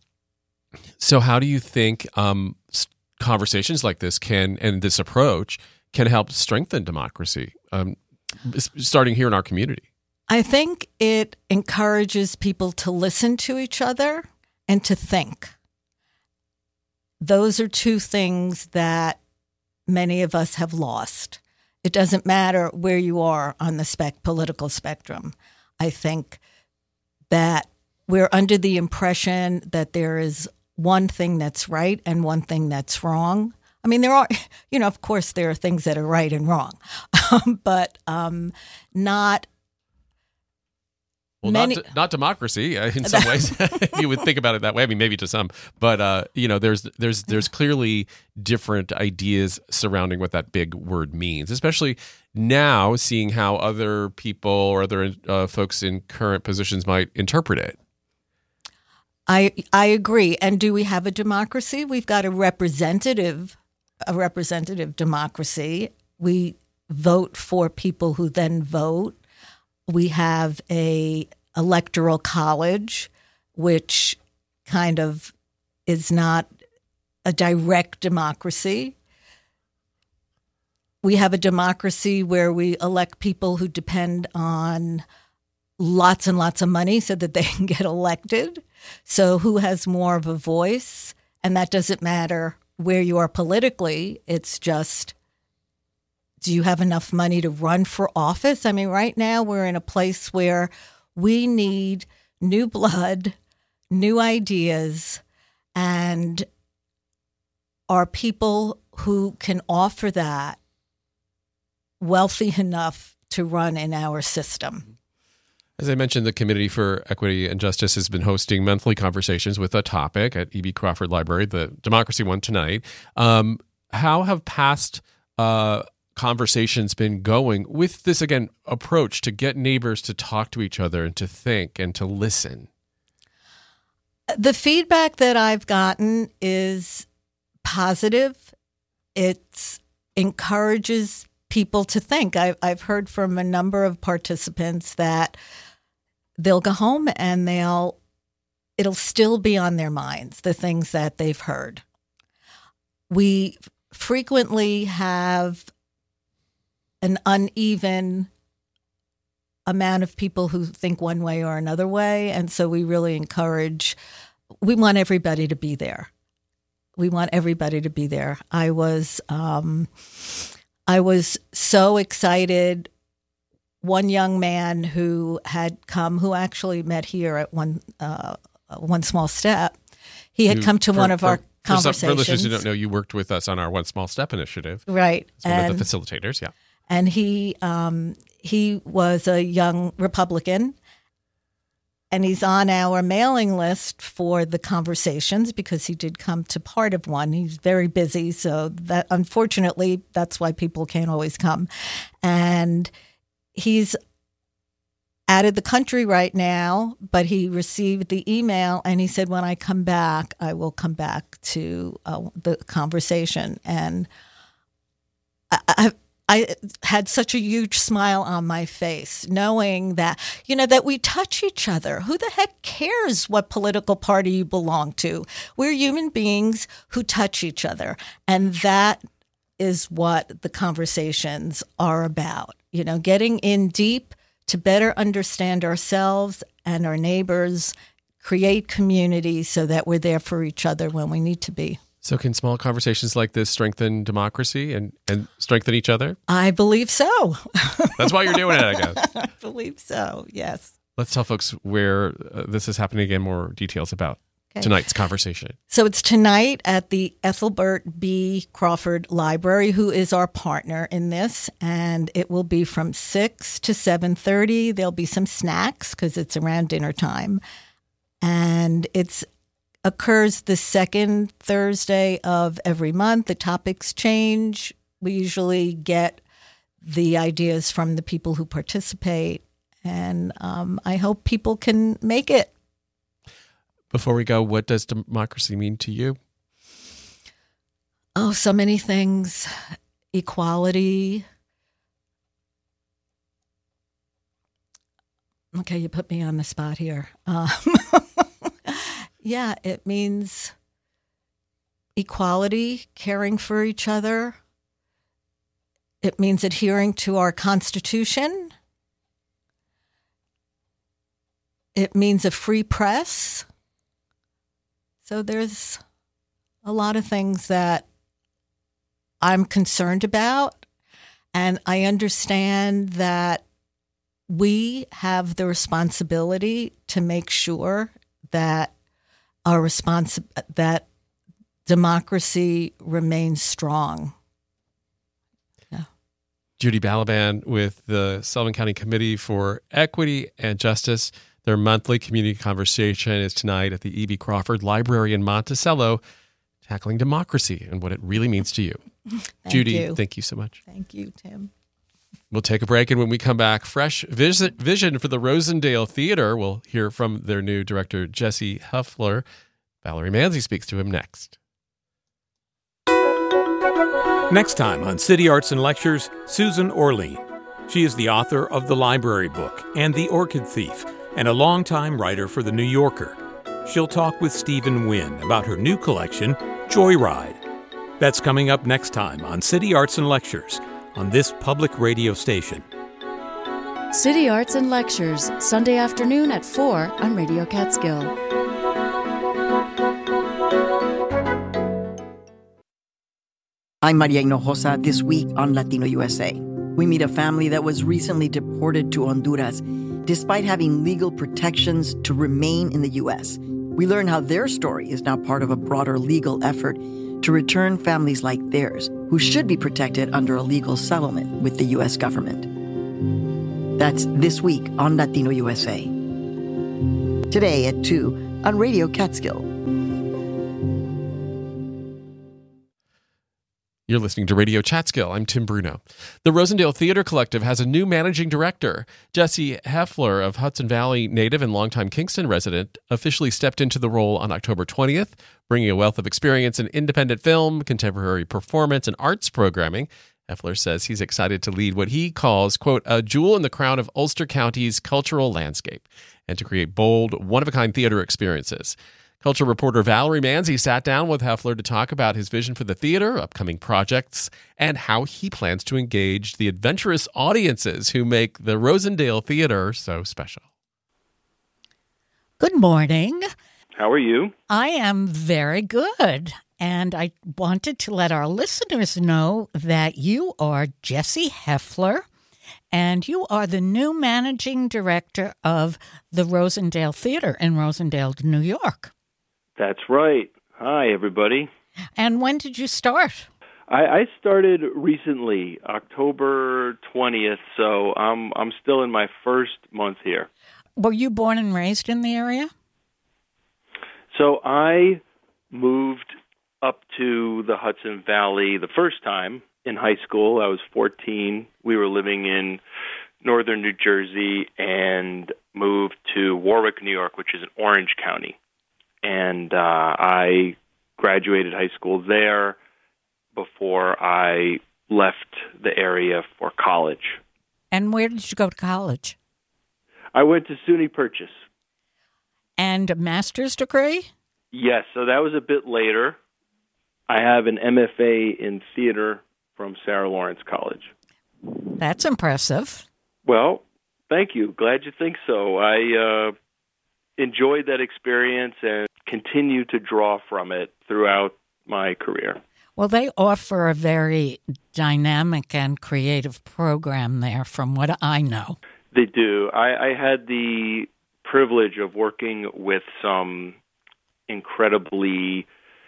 so how do you think um, conversations like this can, and this approach can help strengthen democracy, um, starting here in our community? I think it encourages people to listen to each other and to think. Those are two things that many of us have lost. It doesn't matter where you are on the spec- political spectrum. I think that we're under the impression that there is one thing that's right and one thing that's wrong. I mean, there are, you know, of course, there are things that are right and wrong, but um, not well, many. Not, de- not democracy uh, in some ways. You would think about it that way. I mean, maybe to some, but uh, you know, there's there's there's clearly different ideas surrounding what that big word means, especially now, seeing how other people or other uh, folks in current positions might interpret it. I I agree. And do we have a democracy? We've got a representative, a representative democracy. We vote for people who then vote. We have a electoral college, which kind of is not a direct democracy. We have a democracy where we elect people who depend on lots and lots of money so that they can get elected. So who has more of a voice? And that doesn't matter where you are politically. It's just, do you have enough money to run for office? I mean, right now we're in a place where we need new blood, new ideas, and are people who can offer that wealthy enough to run in our system? As I mentioned, the Committee for Equity and Justice has been hosting monthly conversations with a topic at E B. Crawford Library, the Democracy one tonight. Um, how have past uh, conversations been going with this, again, approach to get neighbors to talk to each other and to think and to listen? The feedback that I've gotten is positive. It encourages people to think. I've, I've heard from a number of participants that they'll go home and they'll it'll still be on their minds, the things that they've heard. We frequently have an uneven amount of people who think one way or another way, and so we really encourage, we want everybody to be there. we want everybody to be there. I was, um, I was so excited. One young man who had come, who actually met here at one, uh, one small step. He had you, come to for, one of for, our for conversations. Some, for listeners who don't know, you worked with us on our One Small Step initiative. Right. As one and, of the facilitators, yeah. And he, um, he was a young Republican, and he's on our mailing list for the conversations because he did come to part of one. He's very busy, so that unfortunately, that's why people can't always come. And he's out of the country right now, but he received the email and he said, when I come back, I will come back to uh, the conversation. And I, I I had such a huge smile on my face, knowing that, you know, that we touch each other. Who the heck cares what political party you belong to? We're human beings who touch each other. And that is what the conversations are about, you know, getting in deep to better understand ourselves and our neighbors, create community so that we're there for each other when we need to be. So can small conversations like this strengthen democracy and, and strengthen each other? I believe so. That's why you're doing it, I guess. I believe so, yes. Let's tell folks where uh, this is happening again, more details about okay. tonight's conversation. So it's tonight at the Ethelbert B. Crawford Library, who is our partner in this, and it will be from six to seven thirty. There'll be some snacks because it's around dinner time. And it's occurs the second Thursday of every month. The topics change. We usually get the ideas from the people who participate, and um, I hope people can make it. Before we go, what does democracy mean to you? Oh, so many things. Equality. Okay, you put me on the spot here. Um, Yeah, it means equality, caring for each other. It means adhering to our Constitution. It means a free press. So there's a lot of things that I'm concerned about, and I understand that we have the responsibility to make sure that our response that democracy remains strong. Yeah. Judy Balaban with the Sullivan County Committee for Equity and Justice. Their monthly community conversation is tonight at the E B. Crawford Library in Monticello, tackling democracy and what it really means to you. Thank Judy, you. thank you so much. Thank you, Tim. We'll take a break, and when we come back, fresh vision, vision for the Rosendale Theater. We'll hear from their new director, Jesse Heffler. Valerie Manzi speaks to him next. Next time on City Arts and Lectures, Susan Orlean. She is the author of The Library Book and The Orchid Thief, and a longtime writer for The New Yorker. She'll talk with Stephen Wynn about her new collection, Joyride. That's coming up next time on City Arts and Lectures on this public radio station. City Arts and Lectures, Sunday afternoon at four on Radio Catskill. I'm Maria Hinojosa. This week on Latino U S A, we meet a family that was recently deported to Honduras despite having legal protections to remain in the U S. We learn how their story is now part of a broader legal effort to return families like theirs, who should be protected under a legal settlement with the U S government. That's this week on Latino U S A. Today at two on Radio Catskill. You're listening to Radio Catskill. I'm Tim Bruno. The Rosendale Theater Collective has a new managing director. Jesse Heffler, of Hudson Valley native and longtime Kingston resident, officially stepped into the role on October twentieth, bringing a wealth of experience in independent film, contemporary performance, and arts programming. Heffler says he's excited to lead what he calls, quote, a jewel in the crown of Ulster County's cultural landscape, and to create bold, one-of-a-kind theater experiences. Culture reporter Valerie Manzi sat down with Heffler to talk about his vision for the theater, upcoming projects, and how he plans to engage the adventurous audiences who make the Rosendale Theater so special. Good morning. How are you? I am very good. And I wanted to let our listeners know that you are Jesse Heffler, and you are the new managing director of the Rosendale Theater in Rosendale, New York. That's right. Hi, everybody. And when did you start? I, I started recently, October twentieth, so I'm I'm still in my first month here. Were you born and raised in the area? So I moved up to the Hudson Valley the first time in high school. I was fourteen. We were living in northern New Jersey and moved to Warwick, New York, which is in Orange County. And uh, I graduated high school there before I left the area for college. And where did you go to college? I went to SUNY Purchase. And a master's degree? Yes, so that was a bit later. I have an M F A in theater from Sarah Lawrence College. That's impressive. Well, thank you. Glad you think so. I uh, enjoyed that experience and continue to draw from it throughout my career. Well, they offer a very dynamic and creative program there, from what I know. They do. I, I had the privilege of working with some incredibly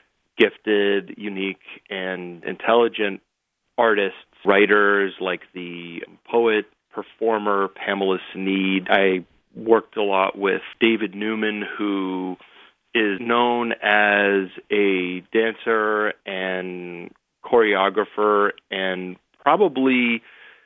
gifted, unique, and intelligent artists, writers like the poet, performer Pamela Sneed. I worked a lot with David Newman, who is known as a dancer and choreographer and probably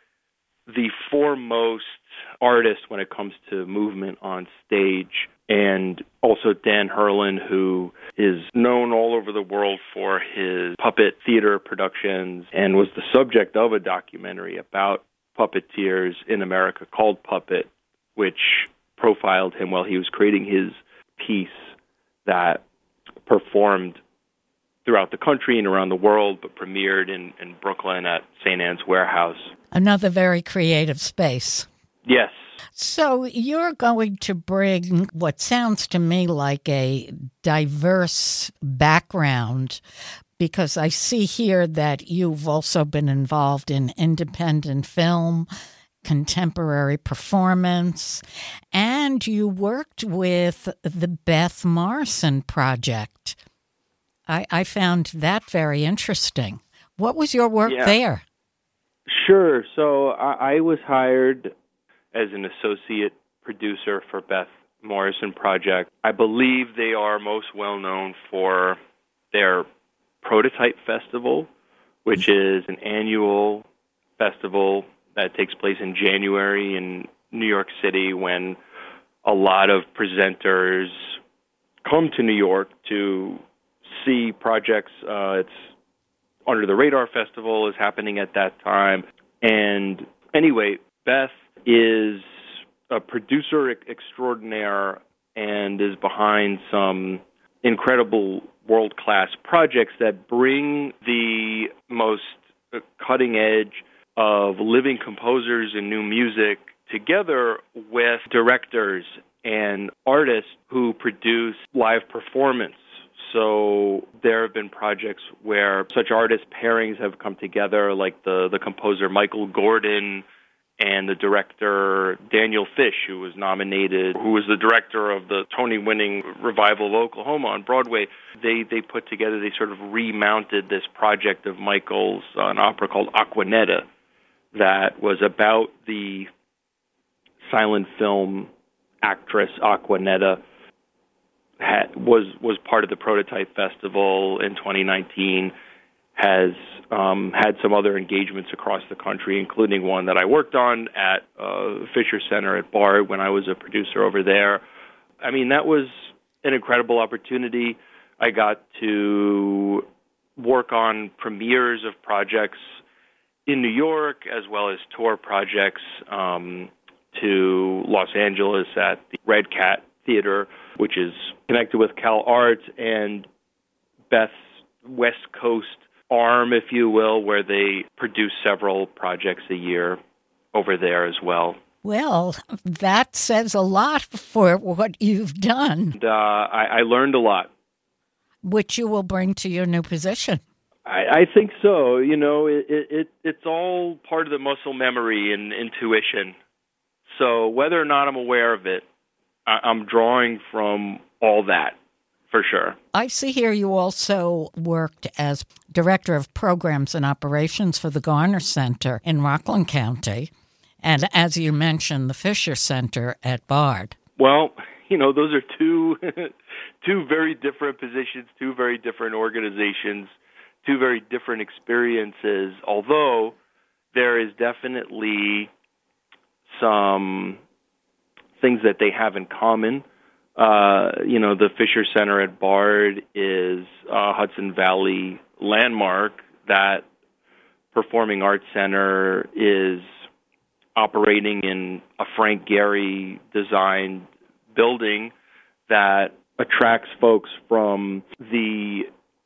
the foremost artist when it comes to movement on stage. And also Dan Herlin, who is known all over the world for his puppet theater productions and was the subject of a documentary about puppeteers in America called Puppet, which profiled him while he was creating his piece that performed throughout the country and around the world, but premiered in, in Brooklyn at Saint Anne's Warehouse. Another very creative space. Yes. So you're going to bring what sounds to me like a diverse background, because I see here that you've also been involved in independent film, contemporary performance, and you worked with the Beth Morrison Project. I, I found that very interesting. What was your work yeah. there? Sure. So I, I was hired as an associate producer for Beth Morrison Project. I believe they are most well known for their Prototype Festival, which is an annual festival that takes place in January in New York City, when a lot of presenters come to New York to see projects. Uh, it's Under the Radar Festival is happening at that time. And anyway, Beth is a producer extraordinaire and is behind some incredible world-class projects that bring the most cutting edge of living composers and new music together with directors and artists who produce live performance. So there have been projects where such artist pairings have come together, like the, the composer Michael Gordon and the director Daniel Fish, who was nominated, who was the director of the Tony-winning revival of Oklahoma on Broadway. They they put together, they sort of remounted this project of Michael's, uh, an opera called Aquanetta, that was about the silent film actress Aquanetta. Had, was was part of the Prototype Festival in twenty nineteen, has um, had some other engagements across the country, including one that I worked on at uh, Fisher Center at Bard when I was a producer over there. I mean, that was an incredible opportunity. I got to work on premieres of projects in New York, as well as tour projects um, to Los Angeles at the Red Cat Theater, which is connected with Cal Arts and Beth's West Coast arm, if you will, where they produce several projects a year over there as well. Well, that says a lot for what you've done. And, uh, I, I learned a lot. which you will bring to your new position. I, I think so. You know, it, it it's all part of the muscle memory and intuition. So whether or not I'm aware of it, I, I'm drawing from all that, for sure. I see here you also worked as Director of Programs and Operations for the Garner Center in Rockland County, and as you mentioned, the Fisher Center at Bard. Well, you know, those are two two very different positions, two very different organizations, two very different experiences, although there is definitely some things that they have in common. Uh, you know, the Fisher Center at Bard is a Hudson Valley landmark. That Performing Arts Center is operating in a Frank Gehry designed building that attracts folks from the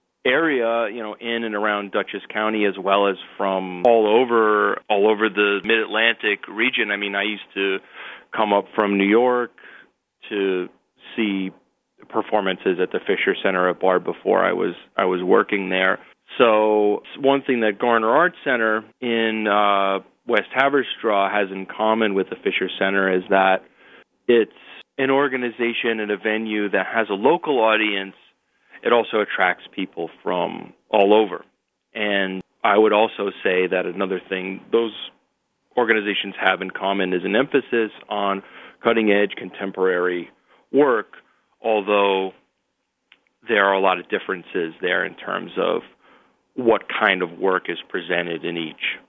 area, you know, in and around Dutchess County, as well as from all over, all over the Mid-Atlantic region. I mean, I used to come up from New York to see performances at the Fisher Center at Bard before I was I was working there. So one thing that Garner Arts Center in uh, West Haverstraw has in common with the Fisher Center is that it's an organization and a venue that has a local audience. It also attracts people from all over. And I would also say that another thing those organizations have in common is an emphasis on cutting-edge contemporary work, although there are a lot of differences there in terms of what kind of work is presented in each.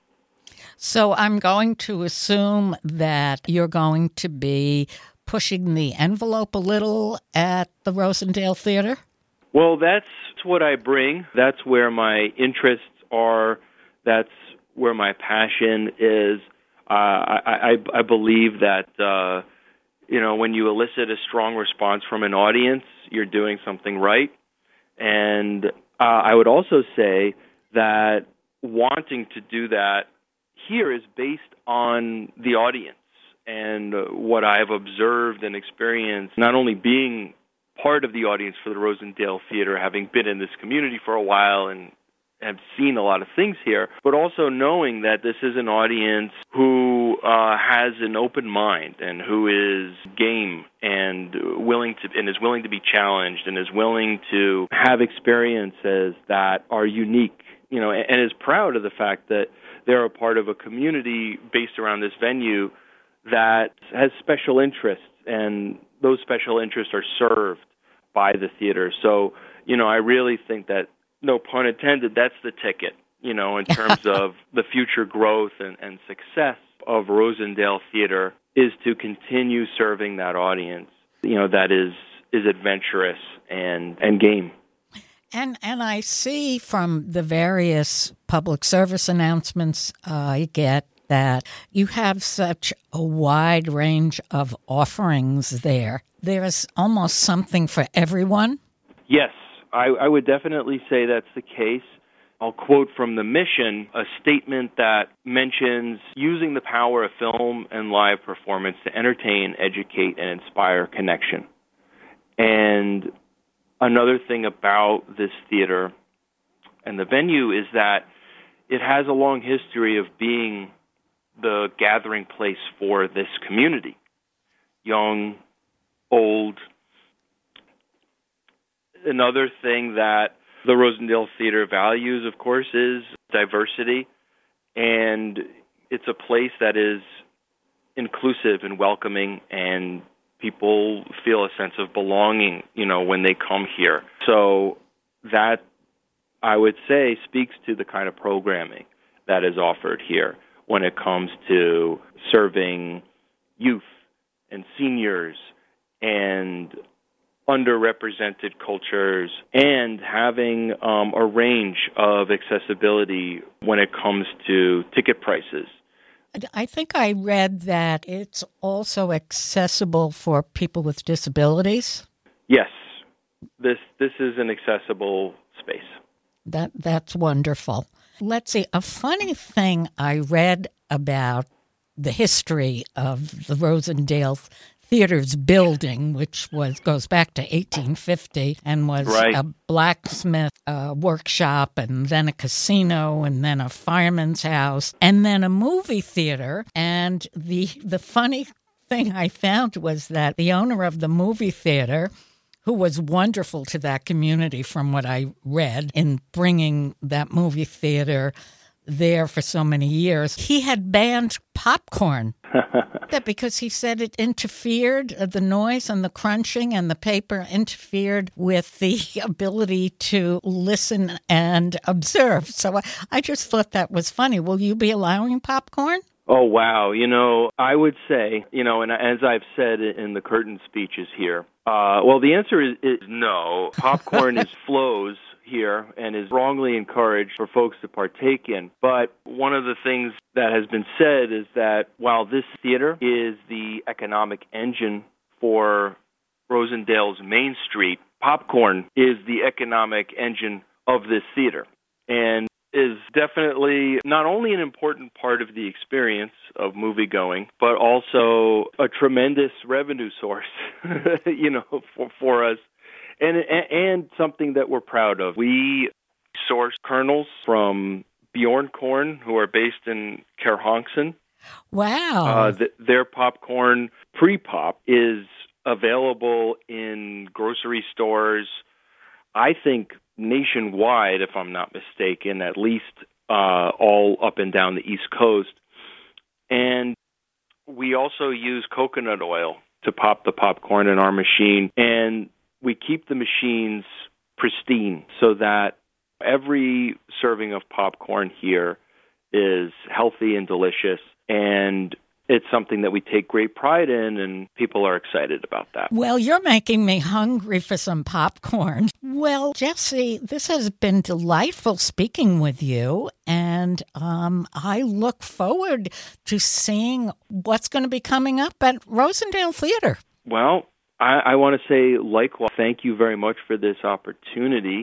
So I'm going to assume that you're going to be pushing the envelope a little at the Rosendale Theater? Well, that's what I bring. That's where my interests are. That's where my passion is. Uh, I, I, I believe that, uh, you know, when you elicit a strong response from an audience, you're doing something right. And uh, I would also say that wanting to do that here is based on the audience and what I've observed and experienced, not only being part of the audience for the Rosendale Theater, having been in this community for a while and have seen a lot of things here, but also knowing that this is an audience who uh, has an open mind and who is game and willing to and is willing to be challenged and is willing to have experiences that are unique, you know, and, and is proud of the fact that they're a part of a community based around this venue that has special interests, and those special interests are served by the theater. So, you know, I really think that, no pun intended, that's the ticket, you know, in terms of the future growth and, and success of Rosendale Theater is to continue serving that audience, you know, that is is adventurous and, and game. And and I see from the various public service announcements uh, I get that you have such a wide range of offerings there. There's almost something for everyone. Yes, I, I would definitely say that's the case. I'll quote from the mission, a statement that mentions using the power of film and live performance to entertain, educate, and inspire connection. And another thing about this theater and the venue is that it has a long history of being the gathering place for this community. Young, old. Another thing that the Rosendale Theater values, of course, is diversity. And it's a place that is inclusive and welcoming, and people feel a sense of belonging, you know, when they come here. So that, I would say, speaks to the kind of programming that is offered here when it comes to serving youth and seniors and underrepresented cultures, and having um, a range of accessibility when it comes to ticket prices. I think I read that it's also accessible for people with disabilities. Yes, this this is an accessible space. That that's wonderful. Let's see, a funny thing I read about the history of the Rosendale theater's building, which was goes back to eighteen fifty and was right. a blacksmith uh, workshop, and then a casino, and then a fireman's house, and then a movie theater. And the the funny thing I found was that the owner of the movie theater, who was wonderful to that community from what I read in bringing that movie theater there for so many years, he had banned popcorn. That because he said it interfered, uh, the noise and the crunching and the paper interfered with the ability to listen and observe. So I, I just thought that was funny. Will you be allowing popcorn? Oh, wow. You know, I would say, you know, and as I've said in the curtain speeches here, uh, well, the answer is, is no. Popcorn is flows here and is wrongly encouraged for folks to partake in. But one of the things that has been said is that while this theater is the economic engine for Rosendale's Main Street, popcorn is the economic engine of this theater and is definitely not only an important part of the experience of moviegoing, but also a tremendous revenue source, you know, for, for us. And, and something that we're proud of. We source kernels from Bjornkorn, who are based in Kerhonkson. Wow. Uh, th- their popcorn pre-pop is available in grocery stores, I think nationwide, if I'm not mistaken, at least uh, all up and down the East Coast. And we also use coconut oil to pop the popcorn in our machine. And we keep the machines pristine so that every serving of popcorn here is healthy and delicious, and it's something that we take great pride in, and people are excited about that. Well, you're making me hungry for some popcorn. Well, Jesse, this has been delightful speaking with you, and um, I look forward to seeing what's going to be coming up at Rosendale Theater. Well, I, I want to say, likewise, thank you very much for this opportunity,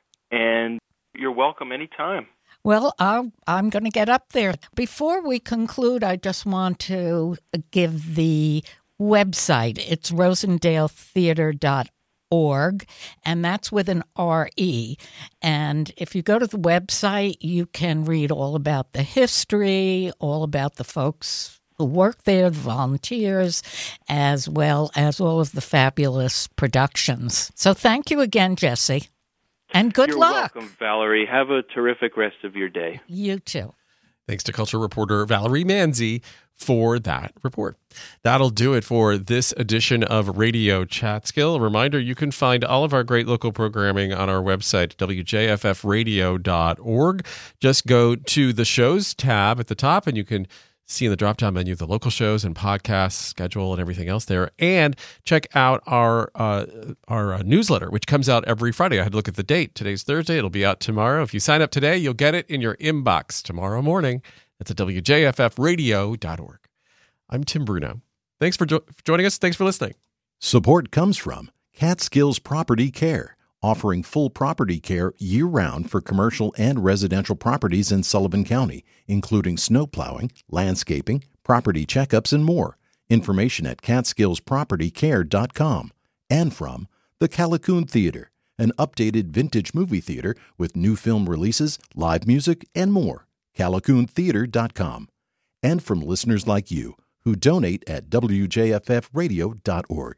and you're welcome anytime. Well, I'll, I'm going to get up there. Before we conclude, I just want to give the website. It's rosendale theater dot org, and that's with an R E. And if you go to the website, you can read all about the history, all about the folks who work there, the volunteers, as well as all of the fabulous productions. So thank you again, Jesse. And good You're luck. You're welcome, Valerie. Have a terrific rest of your day. You too. Thanks to culture reporter Valerie Manzi for that report. That'll do it for this edition of Radio Chatskill. A reminder, you can find all of our great local programming on our website, w j f f radio dot org. Just go to the shows tab at the top and you can see in the drop-down menu the local shows and podcasts, schedule, and everything else there. And check out our uh, our uh, newsletter, which comes out every Friday. I had to look at the date. Today's Thursday. It'll be out tomorrow. If you sign up today, you'll get it in your inbox tomorrow morning. That's at w j f f radio dot org. I'm Tim Bruno. Thanks for, jo- for joining us. Thanks for listening. Support comes from Catskills Property Care, offering full property care year-round for commercial and residential properties in Sullivan County, including snow plowing, landscaping, property checkups, and more. Information at catskills property care dot com. And from the Callicoon Theater, an updated vintage movie theater with new film releases, live music, and more. callicoon theater dot com. And from listeners like you who donate at w j f f radio dot org.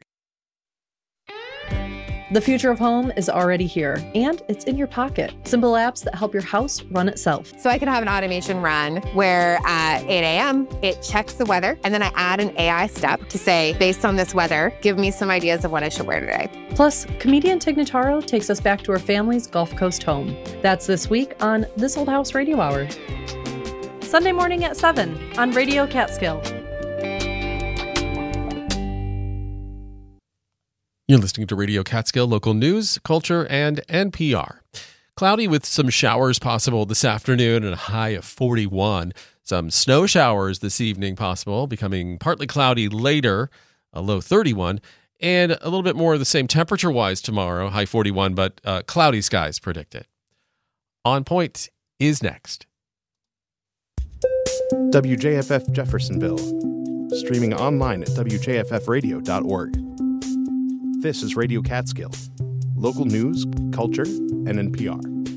The future of home is already here, and it's in your pocket. Simple apps that help your house run itself. So I could have an automation run where at eight a.m. it checks the weather, and then I add an A I step to say, based on this weather, give me some ideas of what I should wear today. Plus, comedian Tig Notaro takes us back to her family's Gulf Coast home. That's this week on This Old House Radio Hour. Sunday morning at seven on Radio Catskill. You're listening to Radio Catskill, local news, culture, and N P R. Cloudy with some showers possible this afternoon and a high of forty-one. Some snow showers this evening possible, becoming partly cloudy later, a low thirty-one. And a little bit more of the same temperature-wise tomorrow, high forty-one, but uh, cloudy skies predicted. On Point is next. W J F F Jeffersonville. streaming online at w j f f radio dot org. This is Radio Catskill, local news, culture, and N P R.